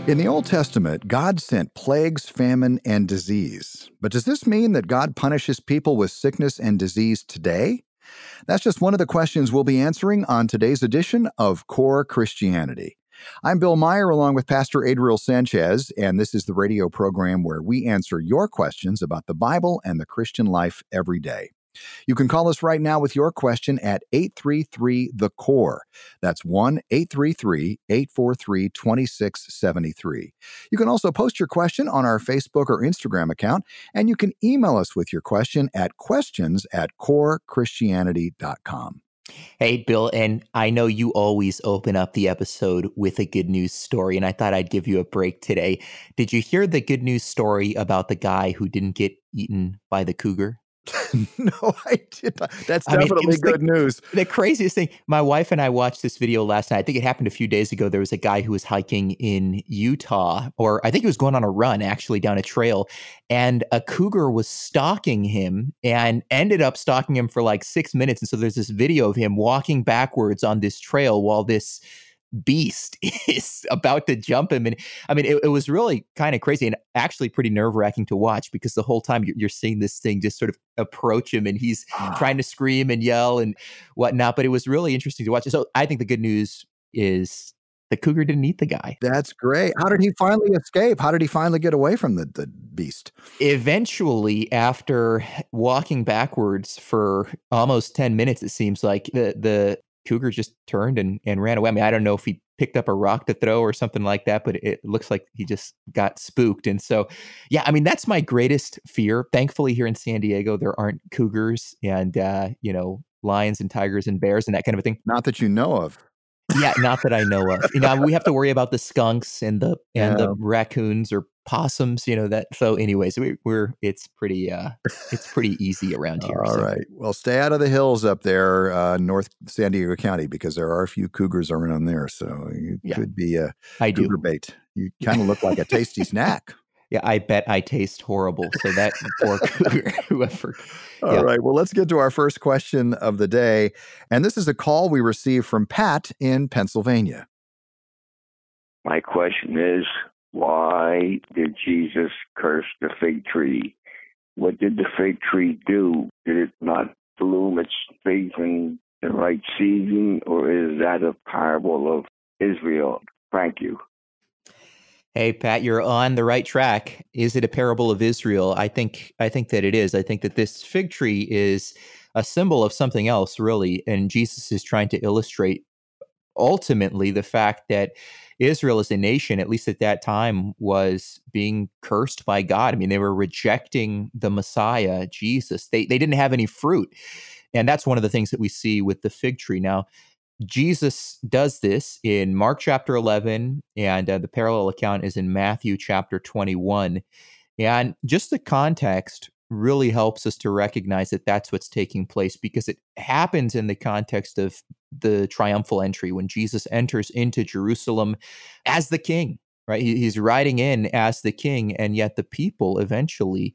In the Old Testament, God sent plagues, famine, and disease. But does this mean that God punishes people with sickness and disease today? That's just one of the questions we'll be answering on today's edition of Core Christianity. I'm Bill Meyer along with Pastor Adriel Sanchez, and this is the radio program where we answer your questions about the Bible and the Christian life every day. You can call us right now with your question at 833-THE-CORE. That's 1-833-843-2673. You can also post your question on our Facebook or Instagram account, and you can email us with your question at questions@corechristianity.com. Hey, Bill, and I know you always open up the episode with a good news story, and I thought I'd give you a break today. Did you hear the good news story about the guy who didn't get eaten by the cougar? No, I did not. That's definitely good news. The craziest thing, my wife and I watched this video last night. I think it happened a few days ago. There was a guy who was hiking in Utah, or I think he was going on a run actually down a trail, and a cougar was stalking him and ended up stalking him for like 6 minutes. And so there's this video of him walking backwards on this trail while this beast is about to jump him. And I mean, it was really kind of crazy and actually pretty nerve-wracking to watch, because the whole time you're seeing this thing just sort of approach him, and he's trying to scream and yell and whatnot. But it was really interesting to watch. So I think the good news is the cougar didn't eat the guy. That's great. How did he finally escape? How did he finally get away from the beast? Eventually, after walking backwards for almost 10 minutes, it seems like the cougar just turned and ran away. I mean, I don't know if he picked up a rock to throw or something like that, but it looks like he just got spooked. And so, yeah, I mean, that's my greatest fear. Thankfully, here in San Diego, there aren't cougars and, lions and tigers and bears and that kind of a thing. Not that you know of. Yeah, not that I know of. We have to worry about the skunks and the raccoons or possums. So. Anyways, it's pretty easy around here. All right. Well, stay out of the hills up there, North San Diego County, because there are a few cougars around there. So you could be a cougar bait. You kind of look like a tasty snack. Yeah, I bet I taste horrible. So that poor cougar, whoever. All right. Well, let's get to our first question of the day. And this is a call we received from Pat in Pennsylvania. My question is, why did Jesus curse the fig tree? What did the fig tree do? Did it not bloom its figs in the right season, or is that a parable of Israel? Thank you. Hey, Pat, you're on the right track. Is it a parable of Israel? I think that it is. I think that this fig tree is a symbol of something else, really. And Jesus is trying to illustrate ultimately the fact that Israel as a nation, at least at that time, was being cursed by God. I mean, they were rejecting the Messiah, Jesus. They didn't have any fruit. And that's one of the things that we see with the fig tree. Now, Jesus does this in Mark chapter 11, and the parallel account is in Matthew chapter 21. And just the context really helps us to recognize that that's what's taking place, because it happens in the context of the triumphal entry, when Jesus enters into Jerusalem as the king, right? He's riding in as the king, and yet the people eventually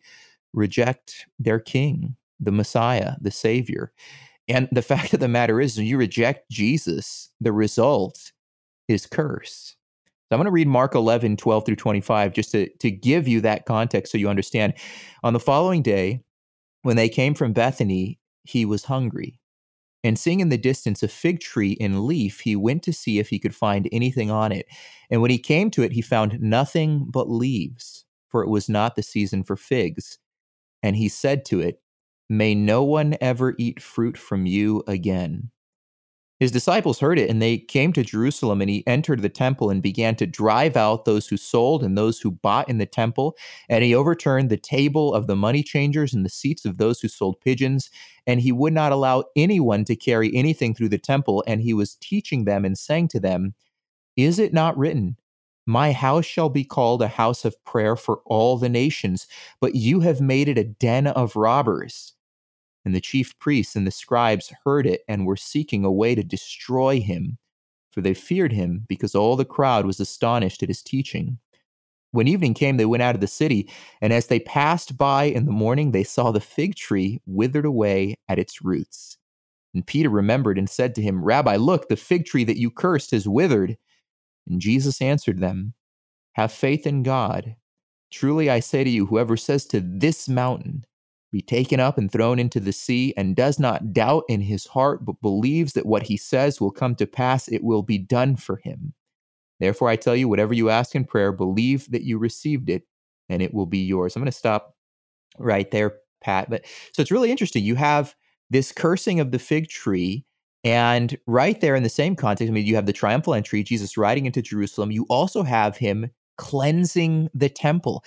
reject their king, the Messiah, the Savior. And the fact of the matter is, when you reject Jesus, the result is curse. So I'm going to read Mark 11, 12 through 25, just to give you that context so you understand. On the following day, when they came from Bethany, he was hungry. And seeing in the distance a fig tree in leaf, he went to see if he could find anything on it. And when he came to it, he found nothing but leaves, for it was not the season for figs. And he said to it, "May no one ever eat fruit from you again." His disciples heard it, and they came to Jerusalem, and he entered the temple and began to drive out those who sold and those who bought in the temple. And he overturned the table of the money changers and the seats of those who sold pigeons. And he would not allow anyone to carry anything through the temple. And he was teaching them and saying to them, "Is it not written, 'My house shall be called a house of prayer for all the nations,' but you have made it a den of robbers"? And the chief priests and the scribes heard it and were seeking a way to destroy him, for they feared him, because all the crowd was astonished at his teaching. When evening came, they went out of the city, and as they passed by in the morning, they saw the fig tree withered away at its roots. And Peter remembered and said to him, "Rabbi, look, the fig tree that you cursed has withered." And Jesus answered them, Have faith in God. Truly I say to you, whoever says to this mountain, be taken up and thrown into the sea, and does not doubt in his heart, but believes that what he says will come to pass, it will be done for him. Therefore I tell you, whatever you ask in prayer, believe that you received it, and it will be yours. I'm going to stop right there, Pat. But so it's really interesting. You have this cursing of the fig tree, and right there in the same context, I mean, you have the triumphal entry, Jesus riding into Jerusalem. You also have him cleansing the Temple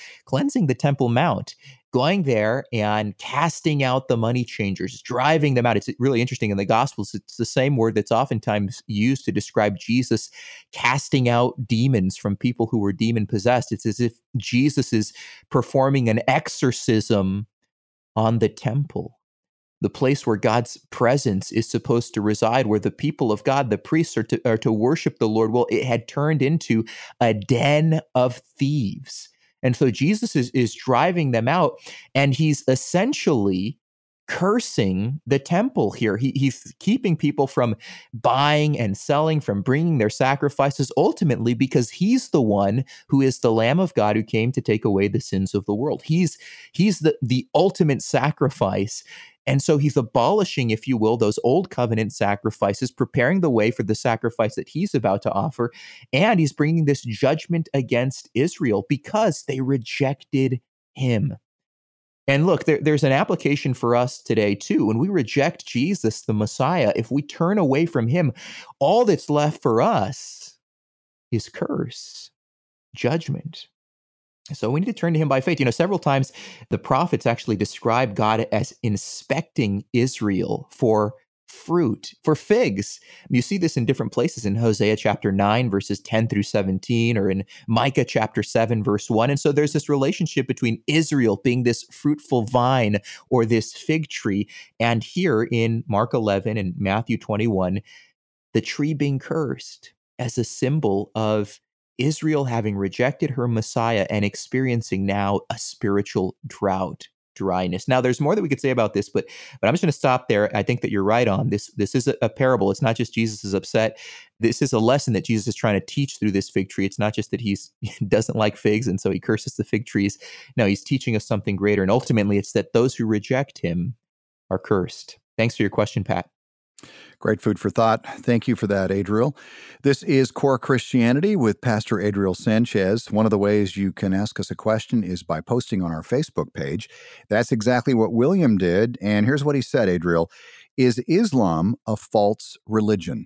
Mount, going there and casting out the money changers, driving them out. It's really interesting in the Gospels. It's the same word that's oftentimes used to describe Jesus casting out demons from people who were demon possessed. It's as if Jesus is performing an exorcism on the temple, the place where God's presence is supposed to reside, where the people of God, the priests, are to worship the Lord. Well, it had turned into a den of thieves. And so Jesus is driving them out, and he's essentially cursing the temple here. He's keeping people from buying and selling, from bringing their sacrifices, ultimately because he's the one who is the Lamb of God who came to take away the sins of the world. He's the ultimate sacrifice. And so he's abolishing, if you will, those old covenant sacrifices, preparing the way for the sacrifice that he's about to offer. And he's bringing this judgment against Israel because they rejected him. And look, there's an application for us today, too. When we reject Jesus, the Messiah, if we turn away from him, all that's left for us is curse, judgment. So we need to turn to him by faith. Several times the prophets actually describe God as inspecting Israel for fruit, for figs. You see this in different places in Hosea chapter 9, verses 10 through 17, or in Micah chapter 7, verse 1. And so there's this relationship between Israel being this fruitful vine or this fig tree, and here in Mark 11 and Matthew 21, the tree being cursed as a symbol of Israel having rejected her Messiah and experiencing now a spiritual drought, dryness. Now, there's more that we could say about this, but I'm just going to stop there. I think that you're right on this. This is a parable. It's not just Jesus is upset. This is a lesson that Jesus is trying to teach through this fig tree. It's not just that he doesn't like figs and so he curses the fig trees. No, he's teaching us something greater. And ultimately, it's that those who reject him are cursed. Thanks for your question, Pat. Great food for thought. Thank you for that, Adriel. This is Core Christianity with Pastor Adriel Sanchez. One of the ways you can ask us a question is by posting on our Facebook page. That's exactly what William did. And here's what he said, Adriel. Is Islam a false religion?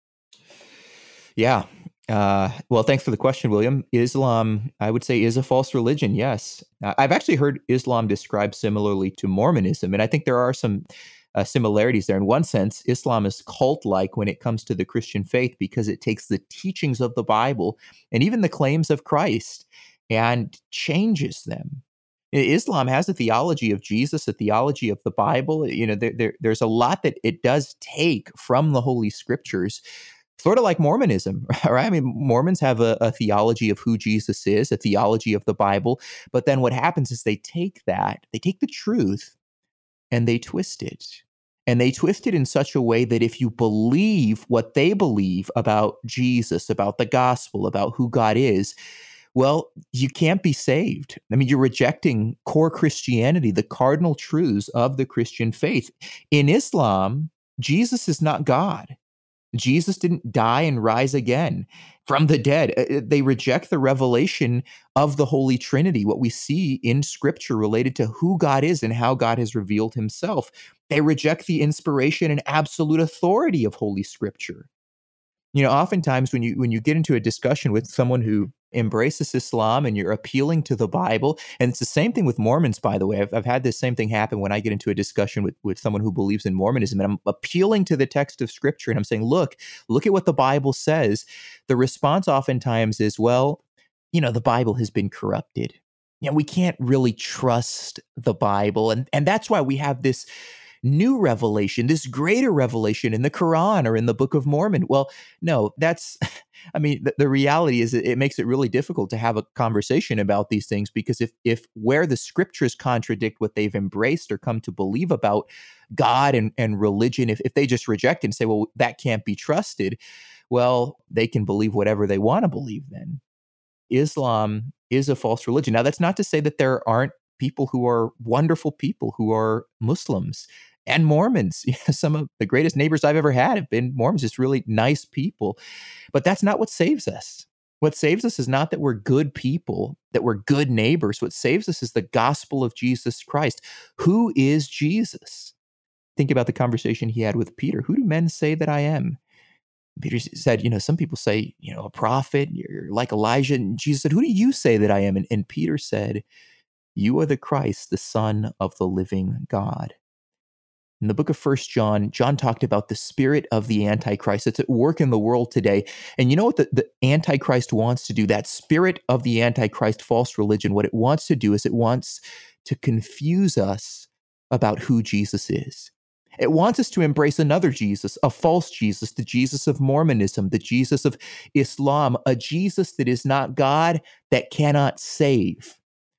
Yeah. Well, thanks for the question, William. Islam, I would say, is a false religion, yes. I've actually heard Islam described similarly to Mormonism, and I think there are some similarities there. In one sense, Islam is cult-like when it comes to the Christian faith because it takes the teachings of the Bible and even the claims of Christ and changes them. Islam has a theology of Jesus, a theology of the Bible. There's a lot that it does take from the Holy Scriptures, sort of like Mormonism, right? I mean, Mormons have a theology of who Jesus is, a theology of the Bible. But then what happens is they take the truth, and they twist it. And they twist it in such a way that if you believe what they believe about Jesus, about the gospel, about who God is, well, you can't be saved. I mean, you're rejecting core Christianity, the cardinal truths of the Christian faith. In Islam, Jesus is not God. Jesus didn't die and rise again from the dead. They reject the revelation of the Holy Trinity, what we see in Scripture related to who God is and how God has revealed himself. They reject the inspiration and absolute authority of Holy Scripture. Oftentimes when you get into a discussion with someone who embraces Islam and you're appealing to the Bible, and it's the same thing with Mormons, by the way. I've had this same thing happen when I get into a discussion with someone who believes in Mormonism, and I'm appealing to the text of Scripture, and I'm saying, look at what the Bible says. The response oftentimes is, well, the Bible has been corrupted. We can't really trust the Bible, and that's why we have this new revelation, this greater revelation in the Quran or in the Book of Mormon. Well, no, the reality is it makes it really difficult to have a conversation about these things, because if where the Scriptures contradict what they've embraced or come to believe about God and religion, if they just reject it and say, well, that can't be trusted, well, they can believe whatever they want to believe then. Islam is a false religion. Now, that's not to say that there aren't people who are wonderful people who are Muslims and Mormons. Some of the greatest neighbors I've ever had have been Mormons, just really nice people. But that's not what saves us. What saves us is not that we're good people, that we're good neighbors. What saves us is the gospel of Jesus Christ. Who is Jesus? Think about the conversation he had with Peter. Who do men say that I am? Peter said, some people say, a prophet, you're like Elijah. And Jesus said, who do you say that I am? And Peter said, you are the Christ, the Son of the living God. In the book of 1 John, John talked about the spirit of the Antichrist that's at work in the world today. And you know what the Antichrist wants to do? That spirit of the Antichrist, false religion, what it wants to do is it wants to confuse us about who Jesus is. It wants us to embrace another Jesus, a false Jesus, the Jesus of Mormonism, the Jesus of Islam, a Jesus that is not God, that cannot save.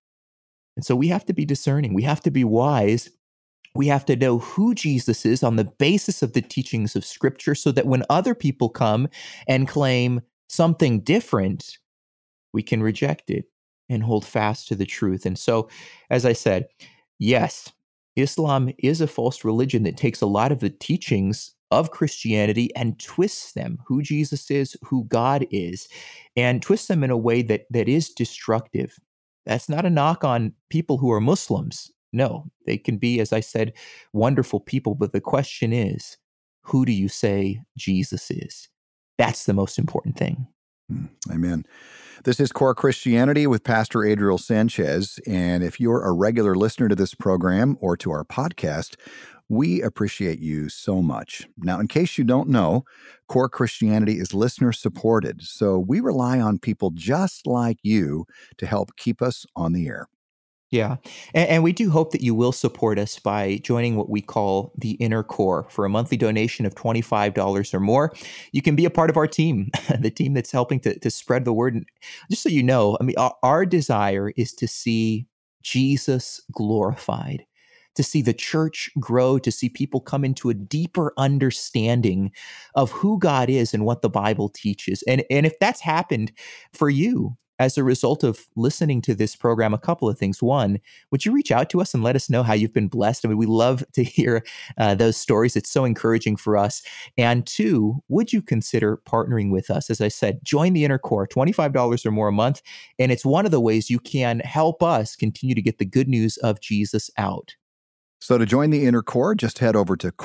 And so we have to be discerning. We have to be wise. We have to know who Jesus is on the basis of the teachings of Scripture so that when other people come and claim something different, we can reject it and hold fast to the truth. And so, as I said, yes, Islam is a false religion that takes a lot of the teachings of Christianity and twists them, who Jesus is, who God is, and twists them in a way that is destructive. That's not a knock on people who are Muslims. No, they can be, as I said, wonderful people. But the question is, who do you say Jesus is? That's the most important thing. Amen. This is Core Christianity with Pastor Adriel Sanchez. And if you're a regular listener to this program or to our podcast, we appreciate you so much. Now, in case you don't know, Core Christianity is listener supported. So we rely on people just like you to help keep us on the air. Yeah. And we do hope that you will support us by joining what we call the Inner Core. For a monthly donation of $25 or more, you can be a part of our team, the team that's helping to spread the word. And just so you know, our desire is to see Jesus glorified, to see the church grow, to see people come into a deeper understanding of who God is and what the Bible teaches. And if that's happened for you, as a result of listening to this program, a couple of things. One, would you reach out to us and let us know how you've been blessed? We love to hear those stories. It's so encouraging for us. And two, would you consider partnering with us? As I said, join the Inner Core, $25 or more a month. And it's one of the ways you can help us continue to get the good news of Jesus out. So to join the Inner Core, just head over to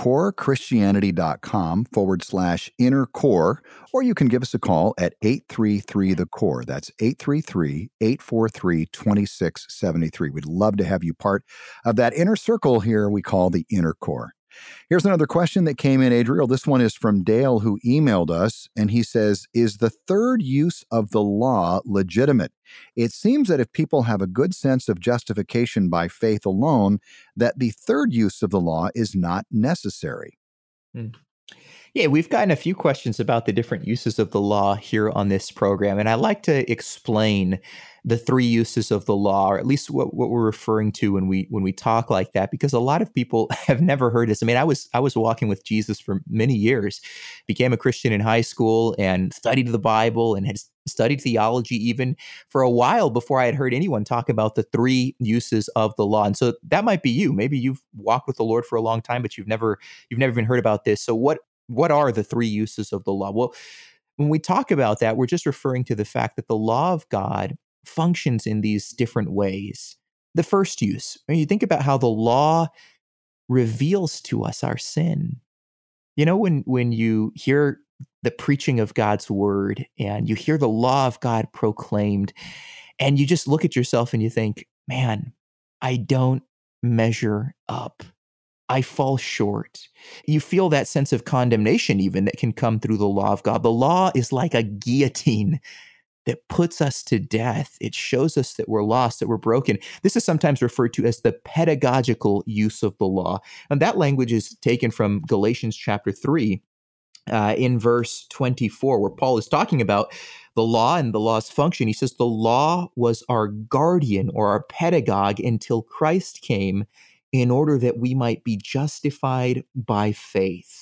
corechristianity.com/inner core, or you can give us a call at 833-THE-CORE. That's 833-843-2673. We'd love to have you part of that inner circle here we call the Inner Core. Here's another question that came in, Adriel. This one is from Dale, who emailed us, and he says, is the third use of the law legitimate? It seems that if people have a good sense of justification by faith alone, that the third use of the law is not necessary. Yeah, we've gotten a few questions about the different uses of the law here on this program, and I like to explain the three uses of the law, or at least what we're referring to when we talk like that, because a lot of people have never heard this. I was walking with Jesus for many years, became a Christian in high school, and studied the Bible and had studied theology even for a while before I had heard anyone talk about the three uses of the law. And so that might be you. Maybe you've walked with the Lord for a long time, but you've never even heard about this. So what are the three uses of the law? Well, when we talk about that, we're just referring to the fact that the law of God functions in these different ways. The first use, when you think about how the law reveals to us our sin. When you hear the preaching of God's word and you hear the law of God proclaimed, and you just look at yourself and you think, man, I don't measure up. I fall short. You feel that sense of condemnation even that can come through the law of God. The law is like a guillotine that puts us to death. It shows us that we're lost, that we're broken. This is sometimes referred to as the pedagogical use of the law. And that language is taken from Galatians chapter 3 in verse 24, where Paul is talking about the law and the law's function. He says, the law was our guardian or our pedagogue until Christ came in order that we might be justified by faith.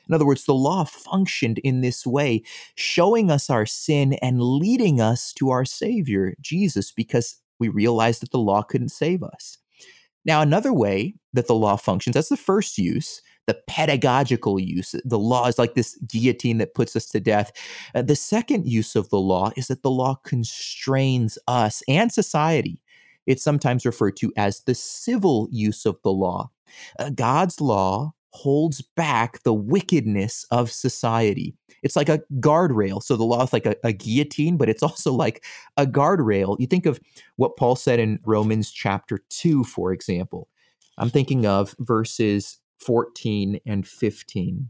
In other words, the law functioned in this way, showing us our sin and leading us to our Savior, Jesus, because we realized that the law couldn't save us. Now, another way that the law functions, that's the first use, the pedagogical use. The law is like this guillotine that puts us to death. The second use of the law is that the law constrains us and society. It's sometimes referred to as the civil use of the law. God's law holds back the wickedness of society. It's like a guardrail. So the law is like a guillotine, but it's also like a guardrail. You think of what Paul said in Romans chapter 2, for example. I'm thinking of verses 14 and 15.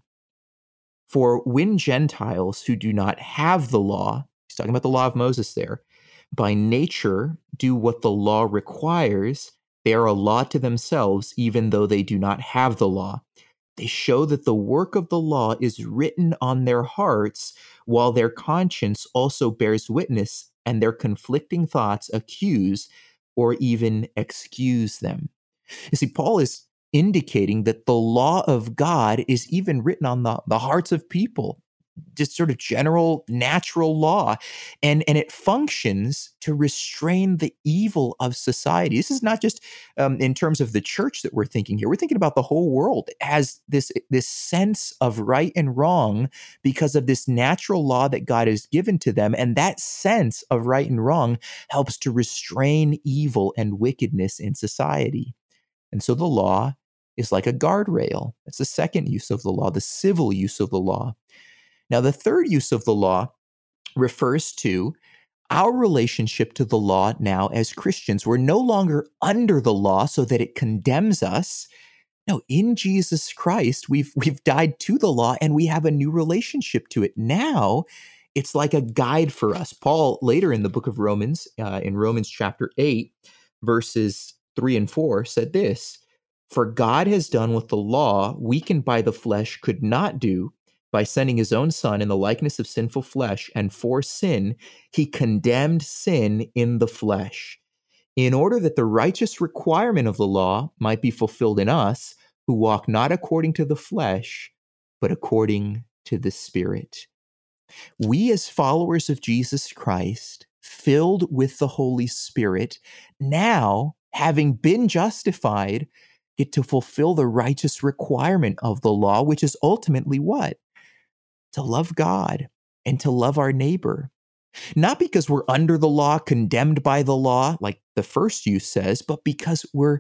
For when Gentiles who do not have the law, he's talking about the law of Moses there, by nature do what the law requires, they are a law to themselves, even though they do not have the law. They show that the work of the law is written on their hearts, while their conscience also bears witness, and their conflicting thoughts accuse or even excuse them. You see, Paul is indicating that the law of God is even written on the hearts of people, just sort of general natural law. And it functions to restrain the evil of society. This is not just in terms of the church that we're thinking here. We're thinking about the whole world. It has this sense of right and wrong because of this natural law that God has given to them. And that sense of right and wrong helps to restrain evil and wickedness in society. And so the law is like a guardrail. That's the second use of the law, the civil use of the law. Now, the third use of the law refers to our relationship to the law now as Christians. We're no longer under the law so that it condemns us. No, in Jesus Christ, we've died to the law and we have a new relationship to it. Now, it's like a guide for us. Paul, later in the book of Romans, in Romans chapter 8, verses 3 and 4, said this, "For God has done what the law, weakened by the flesh, could not do. By sending his own son in the likeness of sinful flesh, and for sin, he condemned sin in the flesh, in order that the righteous requirement of the law might be fulfilled in us, who walk not according to the flesh, but according to the Spirit." We, as followers of Jesus Christ, filled with the Holy Spirit, now, having been justified, get to fulfill the righteous requirement of the law, which is ultimately what? To love God and to love our neighbor. Not because we're under the law, condemned by the law, like the first use says, but because we're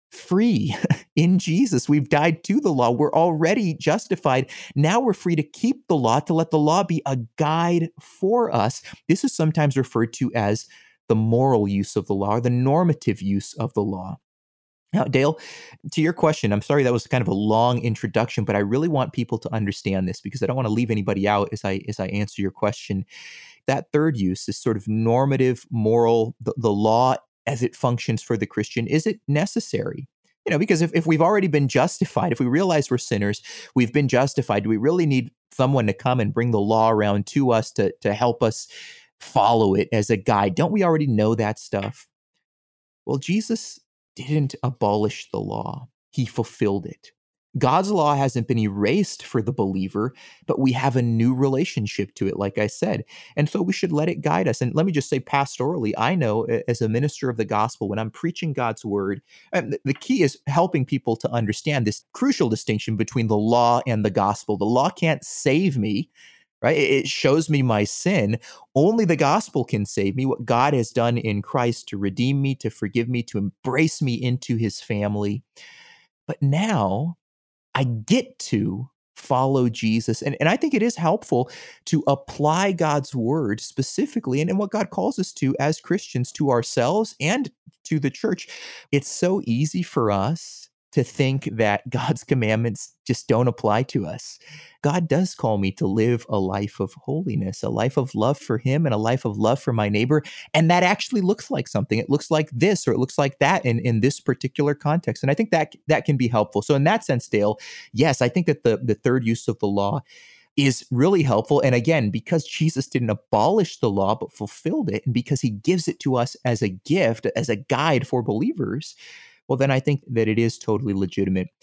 free in Jesus. We've died to the law. We're already justified. Now we're free to keep the law, to let the law be a guide for us. This is sometimes referred to as the moral use of the law, or the normative use of the law. Now, Dale, to your question, I'm sorry that was kind of a long introduction, but I really want people to understand this because I don't want to leave anybody out as I answer your question. That third use is sort of normative, moral, the law as it functions for the Christian. Is it necessary? Because if we've already been justified, if we realize we're sinners, we've been justified, do we really need someone to come and bring the law around to us to help us follow it as a guide? Don't we already know that stuff? Well, Jesus didn't abolish the law. He fulfilled it. God's law hasn't been erased for the believer, but we have a new relationship to it, like I said. And so we should let it guide us. And let me just say pastorally, I know as a minister of the gospel, when I'm preaching God's word, the key is helping people to understand this crucial distinction between the law and the gospel. The law can't save me, right? It shows me my sin. Only the gospel can save me. What God has done in Christ to redeem me, to forgive me, to embrace me into his family. But now I get to follow Jesus. And I think it is helpful to apply God's word specifically and what God calls us to as Christians, to ourselves and to the church. It's so easy for us to think that God's commandments just don't apply to us. God does call me to live a life of holiness, a life of love for him and a life of love for my neighbor. And that actually looks like something. It looks like this, or it looks like that in this particular context. And I think that can be helpful. So in that sense, Dale, yes, I think that the third use of the law is really helpful. And again, because Jesus didn't abolish the law, but fulfilled it, and because he gives it to us as a gift, as a guide for believers, well, then I think that it is totally legitimate.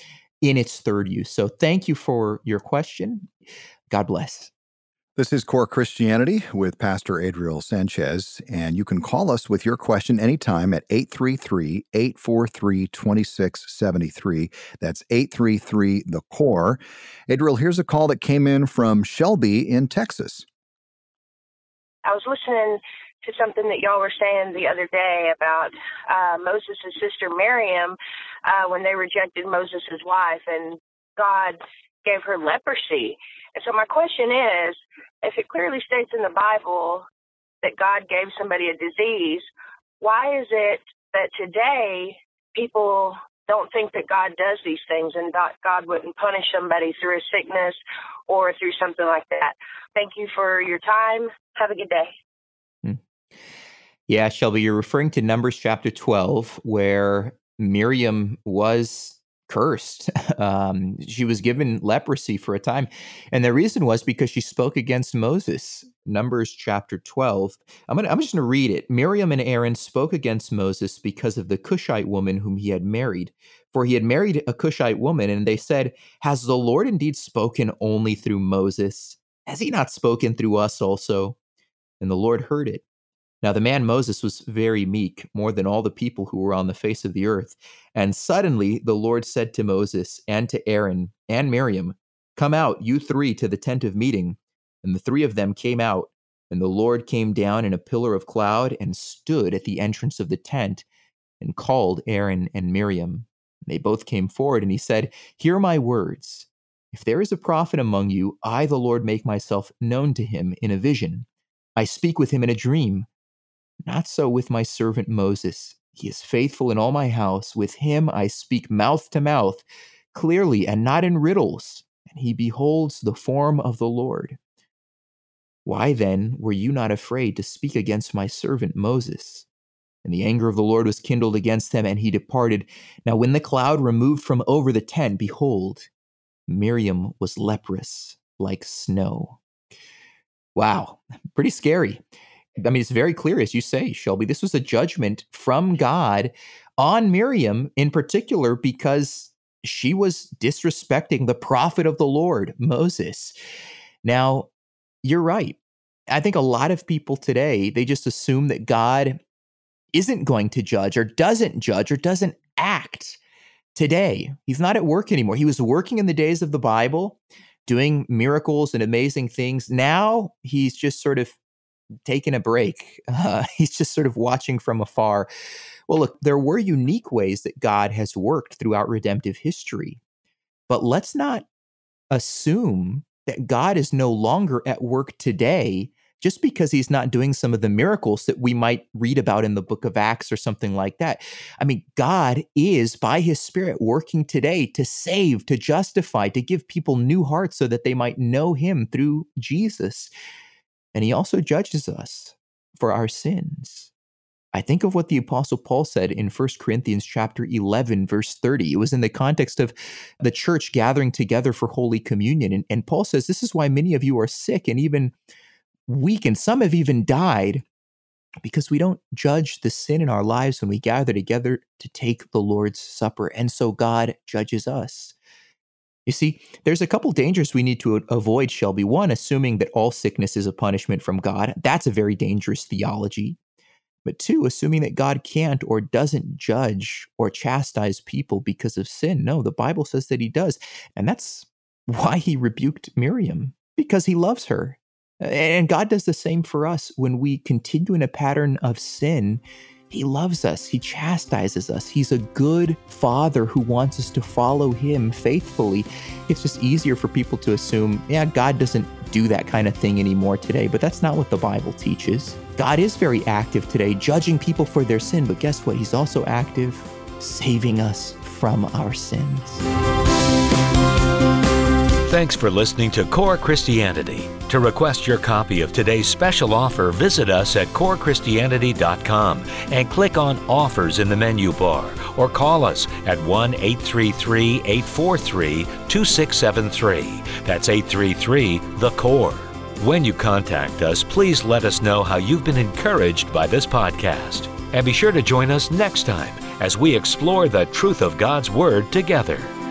in its third use. So thank you for your question. God bless. This is Core Christianity with Pastor Adriel Sanchez, and you can call us with your question anytime at 833-843-2673. That's 833-THE-CORE. Adriel, here's a call that came in from Shelby in Texas. I was listening to something that y'all were saying the other day about Moses' sister Miriam when they rejected Moses' wife, and God gave her leprosy. And so my question is, if it clearly states in the Bible that God gave somebody a disease, why is it that today people don't think that God does these things and God wouldn't punish somebody through a sickness or through something like that? Thank you for your time. Have a good day. Yeah, Shelby, you're referring to Numbers chapter 12, where Miriam was cursed. She was given leprosy for a time. And the reason was because she spoke against Moses. Numbers chapter 12. I'm just going to read it. Miriam and Aaron spoke against Moses because of the Cushite woman whom he had married. For he had married a Cushite woman, and they said, "Has the Lord indeed spoken only through Moses? Has he not spoken through us also?" And the Lord heard it. Now the man Moses was very meek, more than all the people who were on the face of the earth. And suddenly the Lord said to Moses and to Aaron and Miriam, "Come out, you three, to the tent of meeting." And the three of them came out, and the Lord came down in a pillar of cloud and stood at the entrance of the tent and called Aaron and Miriam. They both came forward, and he said, "Hear my words. If there is a prophet among you, I, the Lord, make myself known to him in a vision. I speak with him in a dream. Not so with my servant Moses. He is faithful in all my house. With him I speak mouth to mouth, clearly and not in riddles, and he beholds the form of the Lord. Why then were you not afraid to speak against my servant Moses?" And the anger of the Lord was kindled against him, and he departed. Now when the cloud removed from over the tent, behold, Miriam was leprous like snow. Wow, pretty scary. I mean, it's very clear, as you say, Shelby, this was a judgment from God on Miriam in particular because she was disrespecting the prophet of the Lord, Moses. Now, you're right. I think a lot of people today, they just assume that God isn't going to judge or doesn't act today. He's not at work anymore. He was working in the days of the Bible, doing miracles and amazing things. Now he's just sort of taking a break. He's just sort of watching from afar. Well, look, there were unique ways that God has worked throughout redemptive history, but let's not assume that God is no longer at work today just because he's not doing some of the miracles that we might read about in the book of Acts or something like that. I mean, God is, by his Spirit, working today to save, to justify, to give people new hearts so that they might know him through Jesus. And he also judges us for our sins. I think of what the Apostle Paul said in 1 Corinthians chapter 11, verse 30. It was in the context of the church gathering together for Holy Communion. And Paul says, "This is why many of you are sick and even weak, and some have even died, because we don't judge the sin in our lives when we gather together to take the Lord's Supper. And so God judges us." You see, there's a couple dangers we need to avoid, Shelby. One, assuming that all sickness is a punishment from God. That's a very dangerous theology. But two, assuming that God can't or doesn't judge or chastise people because of sin. No, the Bible says that he does. And that's why he rebuked Miriam, because he loves her. And God does the same for us when we continue in a pattern of sin. He loves us. He chastises us. He's a good father who wants us to follow him faithfully. It's just easier for people to assume, yeah, God doesn't do that kind of thing anymore today, but that's not what the Bible teaches. God is very active today, judging people for their sin, but guess what? He's also active, saving us from our sins. Thanks for listening to Core Christianity. To request your copy of today's special offer, visit us at corechristianity.com and click on Offers in the menu bar, or call us at 1-833-843-2673. That's 833-THE-CORE. When you contact us, please let us know how you've been encouraged by this podcast. And be sure to join us next time as we explore the truth of God's Word together.